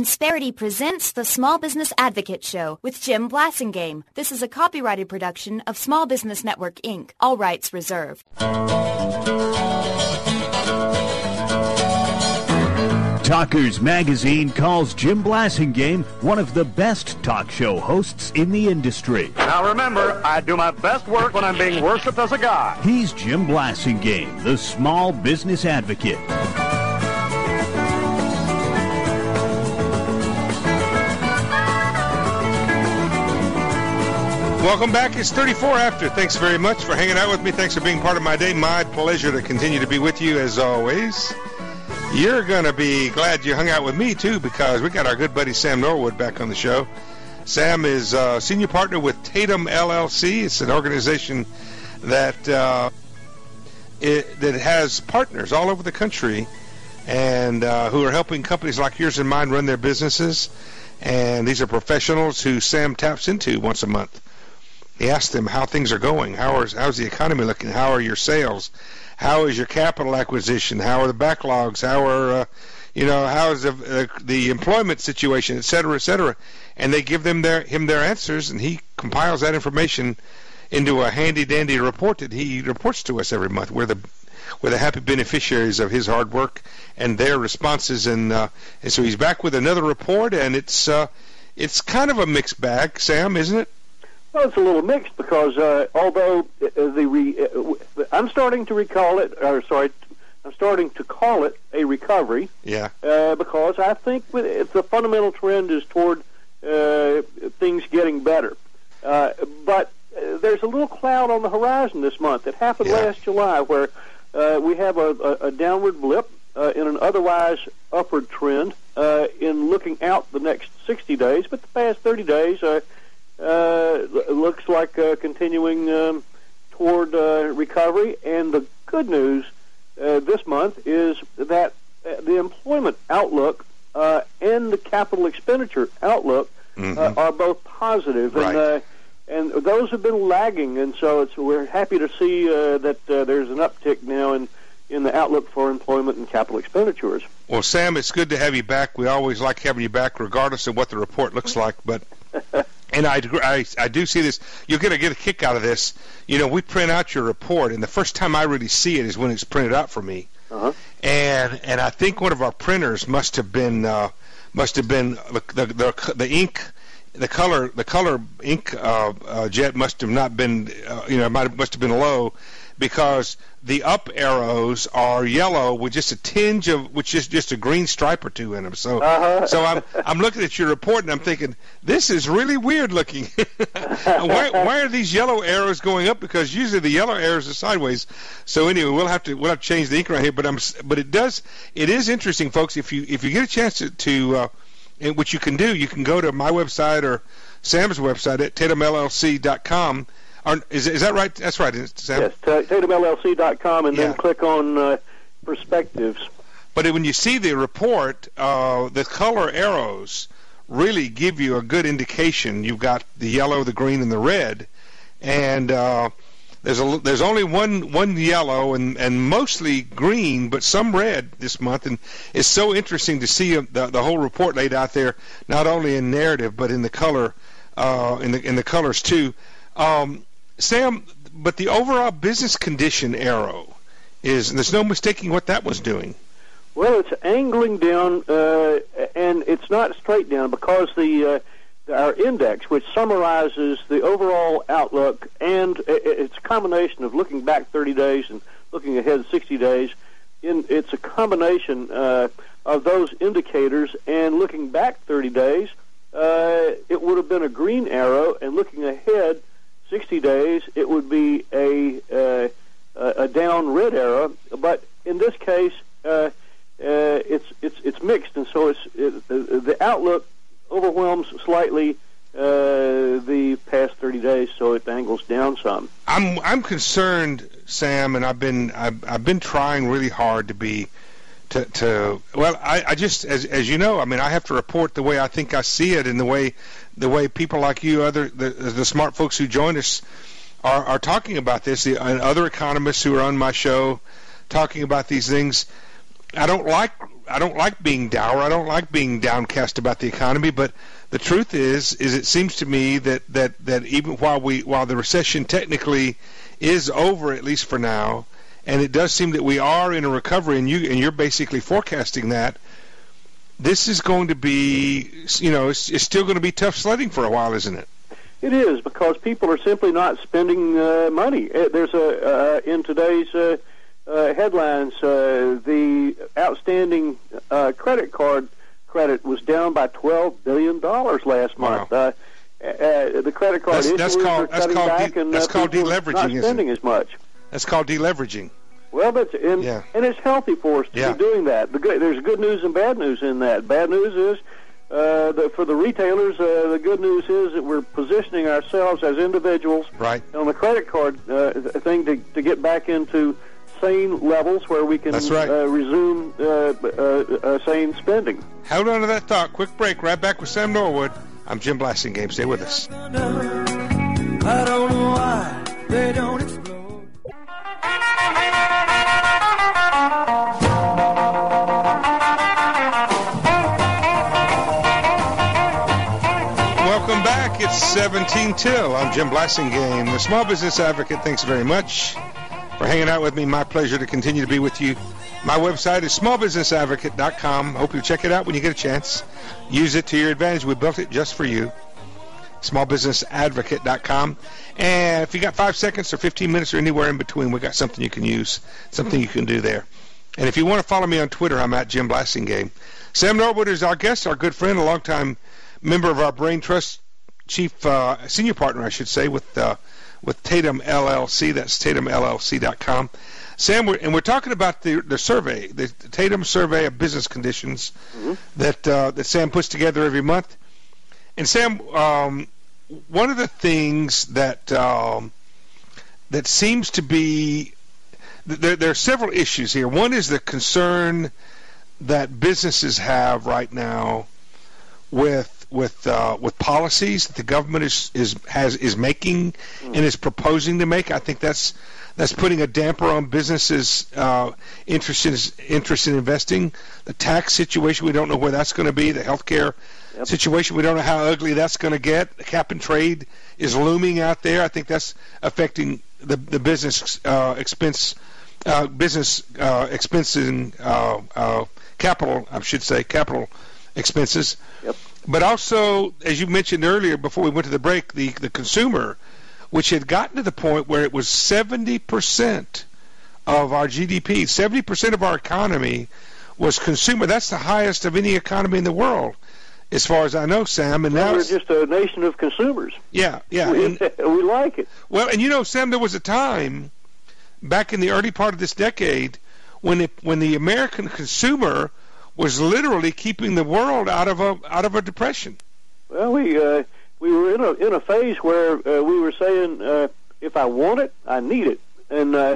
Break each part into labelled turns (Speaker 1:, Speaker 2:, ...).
Speaker 1: Insperity presents the Small Business Advocate Show with Jim Blasingame. This is a copyrighted production of Small Business Network, Inc., all rights reserved.
Speaker 2: Talkers Magazine calls Jim Blasingame one of the best talk show hosts in the industry.
Speaker 3: Now remember, I do my best work when I'm being worshipped as a god.
Speaker 2: He's Jim Blasingame, the Small Business Advocate.
Speaker 4: Welcome back. It's 34 after. Thanks very much for hanging out with me. Thanks for being part of my day. My pleasure to continue to be with you as always. You're going to be glad you hung out with me, too, because we got our good buddy Sam Norwood back on the show. Sam is a senior partner with Tatum LLC. It's an organization that that has partners all over the country and who are helping companies like yours and mine run their businesses. And these are professionals who Sam taps into once a month. He asks them how things are going. How's the economy looking? How are your sales? How is your capital acquisition? How are the backlogs? How are how is the employment situation, et cetera, et cetera? And they give him their answers, and he compiles that information into a handy-dandy report that he reports to us every month. We're the happy beneficiaries of his hard work and their responses, and so he's back with another report, and it's kind of a mixed bag, Sam, isn't it?
Speaker 5: Well, it's a little mixed because although I'm starting to call it a recovery. Yeah. Because I think the fundamental trend is toward things getting better. But there's a little cloud on the horizon this month. It happened last July where we have a downward blip in an otherwise upward trend in looking out the next 60 days. But the past 30 days looks like continuing toward recovery. And the good news this month is that the employment outlook and the capital expenditure outlook are both positive. Right. And those have been lagging, and so we're happy to see that there's an uptick now in the outlook for employment and capital expenditures. Well,
Speaker 4: Sam, it's good to have you back. We always like having you back, regardless of what the report looks like. But and I do see this. You're going to get a kick out of this. You know, we print out your report, and the first time I really see it is when it's printed out for me. Uh-huh. And I think one of our printers must have been the ink. The color ink jet must have not been, must have been low, because the up arrows are yellow with just a tinge of, which is just a green stripe or two in them. So, so I'm looking at your report and I'm thinking, this is really weird looking. why are these yellow arrows going up? Because usually the yellow arrows are sideways. So anyway, we'll have to change the ink right here. But it is interesting, folks. If you get a chance to which you can do, you can go to my website or Sam's website at tatumllc.com. Is that right? That's right, Sam?
Speaker 5: Yes, tatumllc.com, and then click on Perspectives.
Speaker 4: But when you see the report, the color arrows really give you a good indication. You've got the yellow, the green, and the red, and there's only one yellow and mostly green, but some red this month, and it's so interesting to see the whole report laid out there, not only in narrative but in the color, in the colors too. Sam, but the overall business condition arrow there's no mistaking what that was doing.
Speaker 5: Well, it's angling down, and it's not straight down because our index, which summarizes the overall outlook, and it's a combination of looking back 30 days and looking ahead 60 days. It's a combination of those indicators, and looking back 30 days, it would have been a green arrow, and looking ahead 60 days, it would be a down red arrow. But in this case, it's mixed, and so the outlook overwhelms slightly the past 30 days, so it angles down some.
Speaker 4: I'm concerned, Sam, and I've been trying really hard to be well, I just, as you know, I mean, I have to report the way I think I see it, and the way people like you, the smart folks who join us, are talking about this, and other economists who are on my show talking about these things. I don't like like being dour. I don't like being downcast about the economy. But the truth is it seems to me that even while the recession technically is over, at least for now, and it does seem that we are in a recovery, and you're basically forecasting that, this is going to be, it's still going to be tough sledding for a while, isn't it?
Speaker 5: It is, because people are simply not spending money. There's in today's headlines, the outstanding credit card credit was down by $12 billion last month.
Speaker 4: Wow.
Speaker 5: The credit card issuers are cutting back, and
Speaker 4: that's called deleveraging,
Speaker 5: not spending as much.
Speaker 4: That's called deleveraging.
Speaker 5: Well, and it's healthy for us to be doing that. There's good news and bad news in that. Bad news is for the retailers. The good news is that we're positioning ourselves as individuals on the credit card thing to get back into sane levels where we can resume sane spending.
Speaker 4: Hold on to that thought. Quick break. Right back with Sam Norwood. I'm Jim Blasingame. Stay with us.
Speaker 6: I don't know why they don't explode.
Speaker 4: Welcome back. It's 17 till. I'm Jim Blasingame, the Small Business Advocate. Thanks very much for hanging out with me. My pleasure to continue to be with you. My website is smallbusinessadvocate.com. Hope you check it out when you get a chance. Use it to your advantage. We built it just for you. smallbusinessadvocate.com. And if you got 5 seconds or 15 minutes or anywhere in between, we got something you can use, something you can do there. And if you want to follow me on Twitter, I'm at Jim Blasingame. Sam Norwood is our guest, our good friend, a longtime member of our Brain Trust, senior partner, I should say, with Tatum LLC. That's TatumLLC.com. Sam, we're talking about the survey, the Tatum Survey of Business Conditions that Sam puts together every month. And Sam, one of the things that seems to be there are several issues here. One is the concern that businesses have right now with policies that the government is making and is proposing to make. I think that's putting a damper on businesses' interest in investing. The tax situation, we don't know where that's going to be. The healthcare situation, we don't know how ugly that's going to get. The cap and trade is looming out there. I think that's affecting the business expenses and capital. I should say capital expenses.
Speaker 5: Yep.
Speaker 4: But also, as you mentioned earlier, before we went to the break, the consumer, which had gotten to the point where it was 70% of our GDP, 70% of our economy was consumer. That's the highest of any economy in the world, as far as I know, Sam. And now
Speaker 5: we're just a nation of consumers.
Speaker 4: Yeah.
Speaker 5: We like it.
Speaker 4: Well, and Sam, there was a time back in the early part of this decade when the American consumer was literally keeping the world out of a depression.
Speaker 5: Well, we were in a phase where we were saying, if I want it, I need it, and I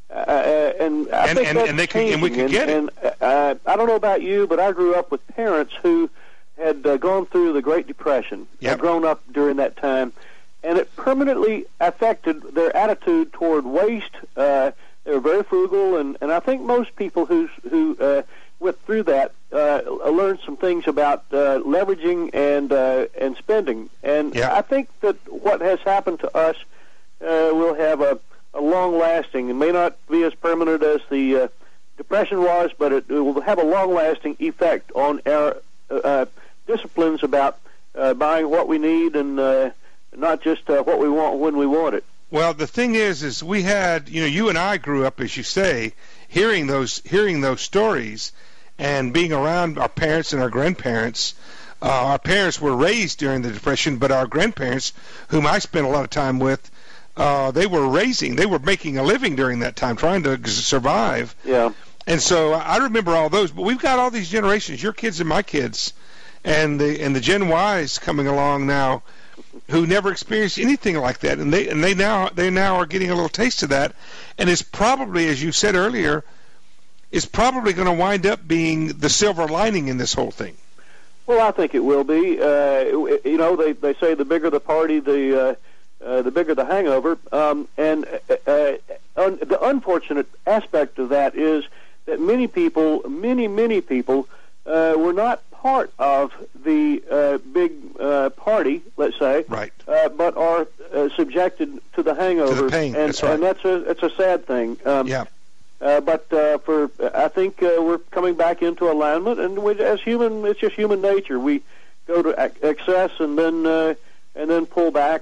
Speaker 5: think that's changing.
Speaker 4: And we could get it.
Speaker 5: And I don't know about you, but I grew up with parents who had gone through the Great Depression, had grown up during that time, and it permanently affected their attitude toward waste. They were very frugal, and I think most people who went through that learned some things about leveraging and spending. And I think that what has happened to us will have a long-lasting, it may not be as permanent as the Depression was, but it will have a long-lasting effect on our disciplines about buying what we need and not just what we want when we want it.
Speaker 4: Well, the thing is we had, you and I grew up, as you say, hearing those stories and being around our parents and our grandparents. Our parents were raised during the Depression, but our grandparents, whom I spent a lot of time with, they were making a living during that time, trying to survive.
Speaker 5: Yeah.
Speaker 4: And so I remember all those. But we've got all these generations, your kids and my kids, and the Gen Ys coming along now, who never experienced anything like that, and they now are getting a little taste of that, and it's probably, as you said earlier, is probably going to wind up being the silver lining in this whole thing.
Speaker 5: Well, I think it will be. They say the bigger the party, the bigger the hangover. And the unfortunate aspect of that is that many people, many people, were not part of the big party, let's say,
Speaker 4: right,
Speaker 5: but are subjected to the hangover.
Speaker 4: To the pain.
Speaker 5: And,
Speaker 4: that's right.
Speaker 5: And it's a sad thing.
Speaker 4: Yeah.
Speaker 5: But I think we're coming back into alignment, and it's just human nature. We go to excess and then pull back,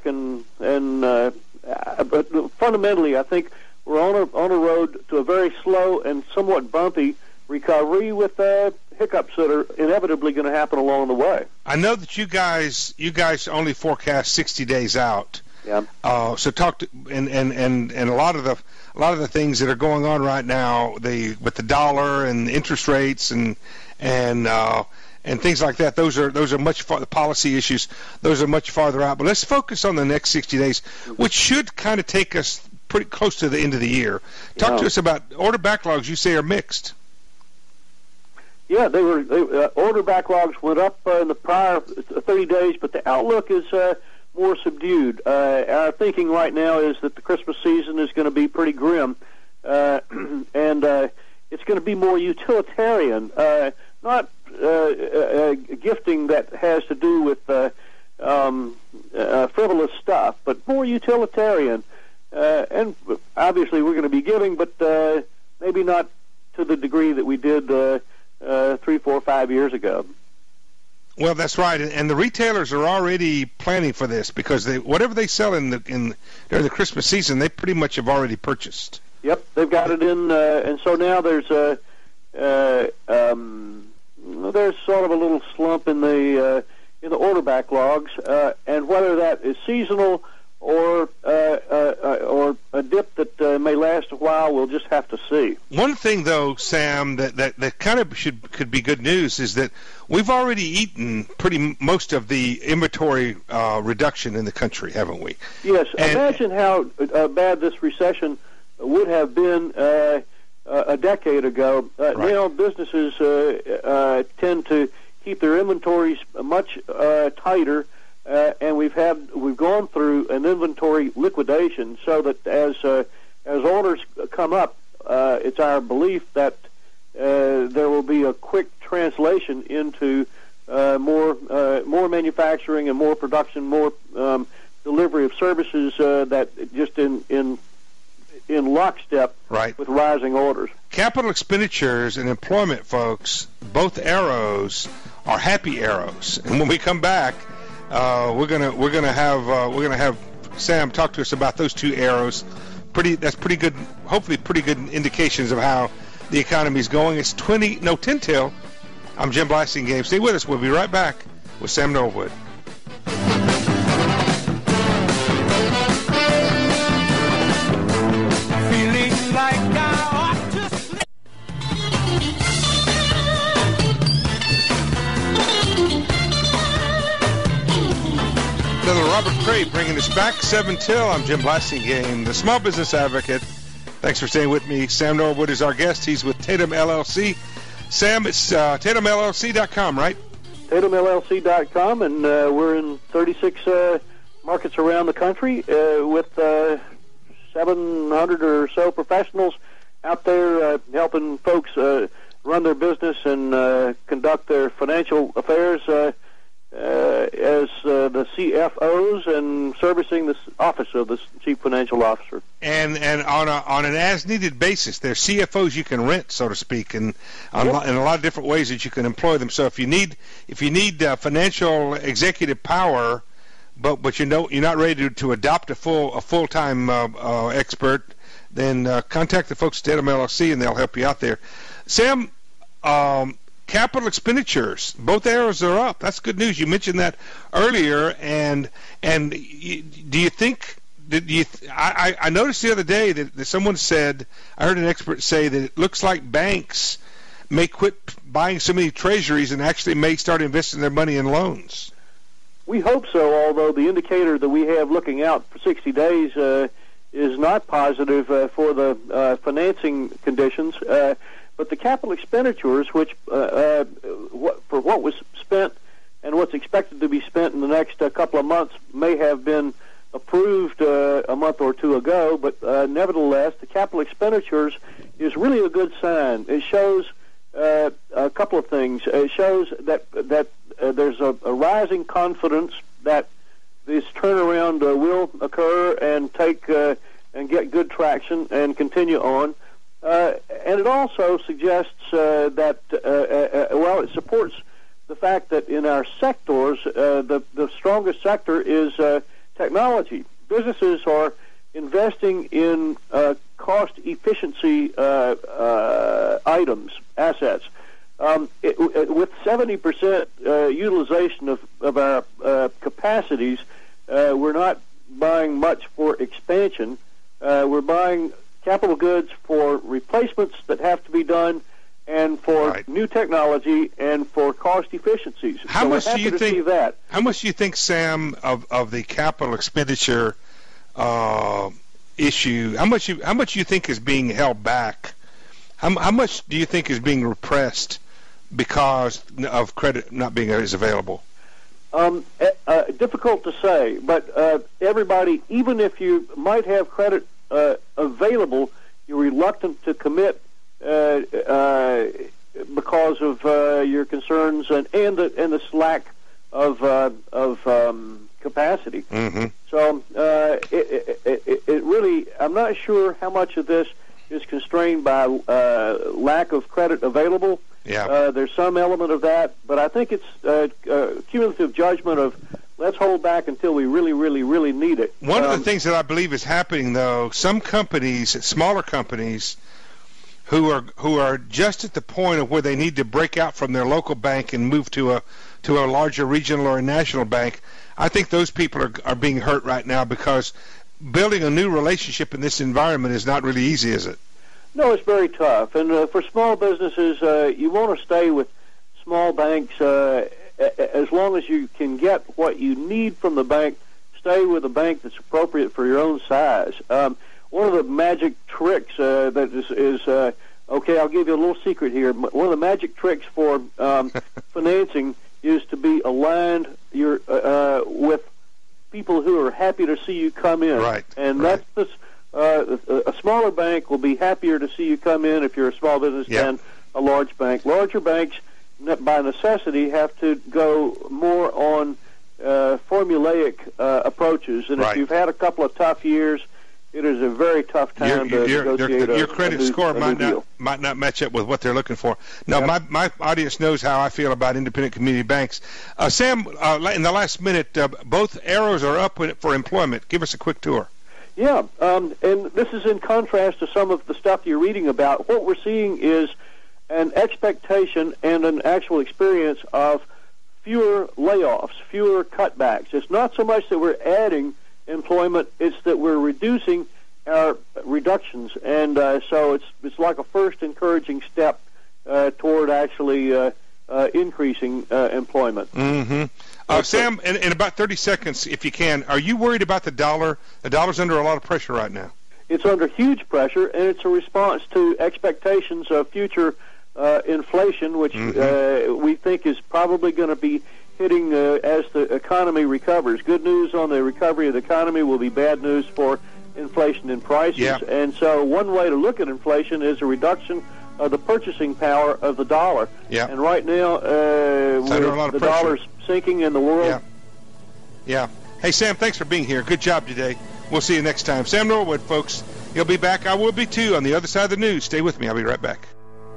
Speaker 5: but fundamentally, I think we're on a road to a very slow and somewhat bumpy recovery with hiccups that are inevitably going to happen along the way.
Speaker 4: I know that you guys only forecast 60 days out.
Speaker 5: Yeah.
Speaker 4: So talk to, and a lot of the things that are going on right now, with the dollar and interest rates and things like that. Those are much the policy issues. Those are much farther out. But let's focus on the next 60 days, which should kind of take us pretty close to the end of the year. Talk to us about order backlogs. You say are mixed.
Speaker 5: Yeah, order backlogs went up in the prior 30 days, but the outlook is more subdued. Our thinking right now is that the Christmas season is going to be pretty grim, and it's going to be more utilitarian, not gifting that has to do with frivolous stuff, but more utilitarian. And obviously we're going to be giving, but maybe not to the degree that we did 3, 4, 5 years ago.
Speaker 4: Well, that's right, and the retailers are already planning for this because whatever they sell during the Christmas season, they pretty much have already purchased.
Speaker 5: Yep, they've got it in, and so now there's sort of a little slump in the order backlogs, and whether that is seasonal or a dip that may last a while, we'll just have to see.
Speaker 4: One thing, though, Sam, that kind of could be good news is that we've already eaten most of the inventory reduction in the country, haven't we?
Speaker 5: Yes. Imagine how bad this recession would have been a decade ago.
Speaker 4: Right.
Speaker 5: Now businesses tend to keep their inventories much tighter. And we've gone through an inventory liquidation, so that as orders come up, it's our belief that there will be a quick translation into more manufacturing and more production, more delivery of services that just in lockstep
Speaker 4: right.
Speaker 5: with rising orders.
Speaker 4: Capital expenditures and employment, folks, both arrows are happy arrows, and when we come back, we're gonna have Sam talk to us about those two arrows. That's pretty good. Hopefully, pretty good indications of how the economy is going. It's 10 till. I'm Jim Blasingame. Stay with us. We'll be right back with Sam Norwood.
Speaker 6: Feeling like I ought to sleep.
Speaker 4: Another Robert Cray bringing us back 7 till. I'm Jim Blasingame, the Small Business Advocate. Thanks for staying with me. Sam Norwood is our guest. He's with Tatum LLC. Sam, it's TatumLLC.com, right?
Speaker 5: TatumLLC.com, and we're in 36 markets around the country with 700 or so professionals out there helping folks run their business and conduct their financial affairs as the CFOs and servicing the office of the Chief Financial Officer.
Speaker 4: And on an as-needed basis, they're CFOs you can rent, so to speak, and in a lot of different ways that you can employ them. So if you need financial executive power, but you're not ready to adopt a full-time expert, then contact the folks at Tatum LLC and they'll help you out there. Sam, capital expenditures, both arrows are up. That's good news. You mentioned that earlier, and do you think? I noticed the other day that someone said, I heard an expert say that it looks like banks may quit buying so many treasuries and actually may start investing their money in loans.
Speaker 5: We hope so, although the indicator that we have looking out for 60 days is not positive for the financing conditions. But the capital expenditures, which for what was spent and what's expected to be spent in the next couple of months, may have been approved a month or two ago, but nevertheless, the capital expenditures is really a good sign. It shows a couple of things. It shows that there's a rising confidence that this turnaround will occur and take and get good traction and continue on. And it also suggests that, it supports the fact that in our sectors, the strongest sector is technology. Businesses are investing in cost efficiency items, assets. With 70% utilization of our capacities, we're not buying much for expansion. We're buying capital goods for replacements that have to be done, and for new technology and for cost efficiencies.
Speaker 4: How much do you think, Sam, of the capital expenditure issue? How much you think is being held back? How much do you think is being repressed because of credit not being as available?
Speaker 5: Difficult to say, but everybody, even if you might have credit available, you're reluctant to commit because of your concerns and the slack of capacity.
Speaker 4: Mm-hmm.
Speaker 5: So it really, I'm not sure how much of this is constrained by lack of credit available.
Speaker 4: Yeah.
Speaker 5: There's some element of that, but I think it's cumulative judgment of let's hold back until we really, really, really need it.
Speaker 4: One of the things that I believe is happening, though, some companies, smaller companies, who are just at the point of where they need to break out from their local bank and move to a larger regional or a national bank, I think those people are being hurt right now, because building a new relationship in this environment is not really easy, is it?
Speaker 5: No, it's very tough. And for small businesses, you want to stay with small banks as long as you can get what you need from the bank. Stay with a bank that's appropriate for your own size. One of the magic tricks that is okay, I'll give you a little secret here. One of the magic tricks for financing is to be aligned with people who are happy to see you come in.
Speaker 4: Right.
Speaker 5: And that's a smaller bank will be happier to see you come in if you're a small business than a large bank. Larger banks, by necessity, have to go more on formulaic approaches. And if you've had a couple of tough years, it is a very tough time to negotiate
Speaker 4: your credit score might not match up with what they're looking for. No, my audience knows how I feel about independent community banks. Sam, in the last minute, both arrows are up for employment. Give us a quick tour.
Speaker 5: Yeah, and this is in contrast to some of the stuff you're reading about. What we're seeing is an expectation and an actual experience of fewer layoffs, fewer cutbacks. It's not so much that we're adding employment, it's that we're reducing our reductions, and so it's like a first encouraging step toward actually increasing employment.
Speaker 4: Mm-hmm. Sam, in about 30 seconds, if you can, are you worried about the dollar? The dollar's under a lot of pressure right now.
Speaker 5: It's under huge pressure, and it's a response to expectations of future inflation, which we think is probably going to be hitting as the economy recovers. Good news on the recovery of the economy will be bad news for inflation in prices.
Speaker 4: Yeah.
Speaker 5: And so one way to look at inflation is a reduction of the purchasing power of the dollar.
Speaker 4: Yeah.
Speaker 5: And right now, the dollar's sinking in the world.
Speaker 4: Yeah. Hey, Sam, thanks for being here. Good job today. We'll see you next time. Sam Norwood, folks. He'll be back. I will be, too, on the other side of the news. Stay with me. I'll be right back.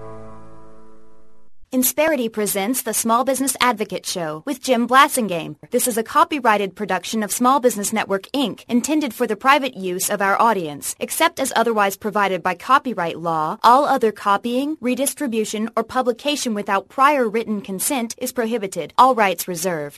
Speaker 1: Insperity presents the Small Business Advocate Show with Jim Blasingame. This is a copyrighted production of Small Business Network, Inc., intended for the private use of our audience. Except as otherwise provided by copyright law, all other copying, redistribution, or publication without prior written consent is prohibited. All rights reserved.